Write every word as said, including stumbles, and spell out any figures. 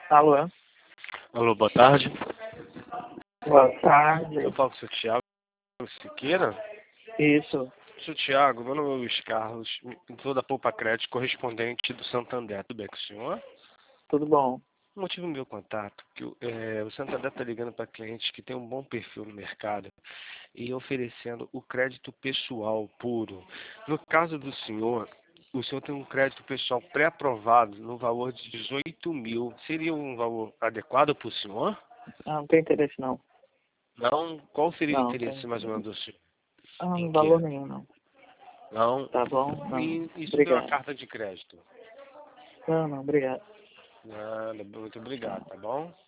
Alô? Alô, boa tarde. Boa tarde. Eu falo com o seu Thiago Siqueira. Isso. Seu Thiago, meu nome é Luiz Carlos, sou da Poupa Crédito, correspondente do Santander. Tudo bem com o senhor? Tudo bom? O motivo do meu contato, que o, é, o Santander está ligando para clientes que têm um bom perfil no mercado e oferecendo o crédito pessoal puro. No caso do senhor, o senhor tem um crédito pessoal pré-aprovado no valor de dezoito mil. Seria um valor adequado para o senhor? Ah, não tem interesse não. Não? Qual seria o Não, interesse tem. mais ou menos do senhor? Ah, Em não valor quê? nenhum não. Não? Tá bom? Não. E isso tem uma Obrigado. carta de crédito? Não, não, obrigado. Nada, muito obrigado, tá bom?